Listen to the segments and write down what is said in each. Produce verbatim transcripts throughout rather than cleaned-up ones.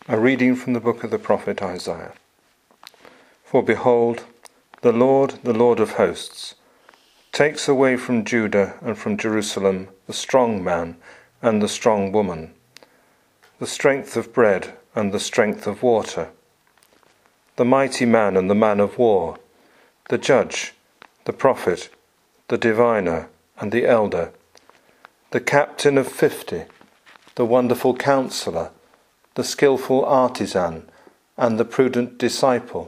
A reading from the book of the prophet Isaiah. For behold, the Lord, the Lord of hosts, takes away from Judah and from Jerusalem the strong man and the strong woman, the strength of bread and the strength of water, the mighty man and the man of war, the judge, the prophet, the diviner and the elder, the captain of fifty, the wonderful counselor, the skillful artisan, and the prudent disciple.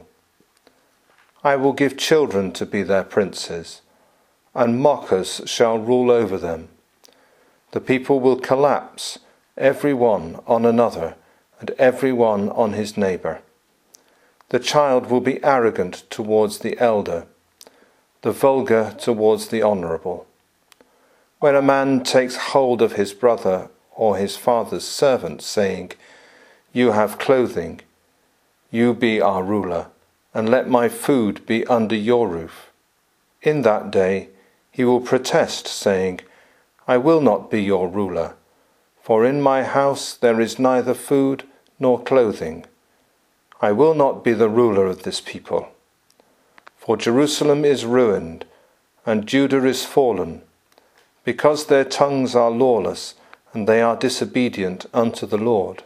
I will give children to be their princes, and mockers shall rule over them. The people will collapse, every one on another, and every one on his neighbour. The child will be arrogant towards the elder, the vulgar towards the honourable. When a man takes hold of his brother or his father's servant, saying, "You have clothing, you be our ruler, and let my food be under your roof," in that day he will protest, saying, "I will not be your ruler, for in my house there is neither food nor clothing. I will not be the ruler of this people. For Jerusalem is ruined, and Judah is fallen, because their tongues are lawless, and they are disobedient unto the Lord.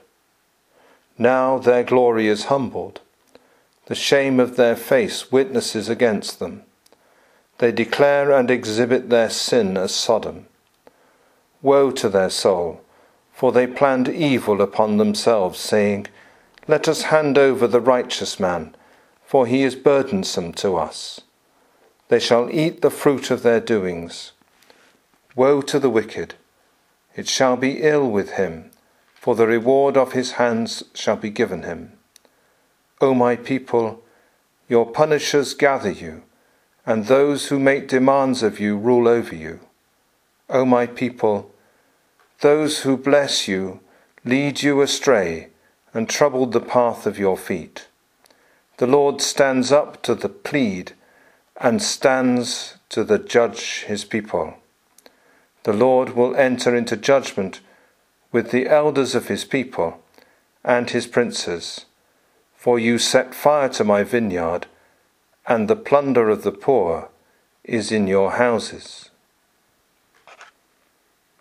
Now their glory is humbled. The shame of their face witnesses against them. They declare and exhibit their sin as Sodom. Woe to their soul, for they planned evil upon themselves, saying, Let us hand over the righteous man, for he is burdensome to us. They shall eat the fruit of their doings. Woe to the wicked! It shall be ill with him, for the reward of his hands shall be given him. O my people, your punishers gather you, and those who make demands of you rule over you. O my people, those who bless you lead you astray and trouble the path of your feet. The Lord stands up to the plead and stands to the judge his people. The Lord will enter into judgment with the elders of his people and his princes. For you set fire to my vineyard, and the plunder of the poor is in your houses.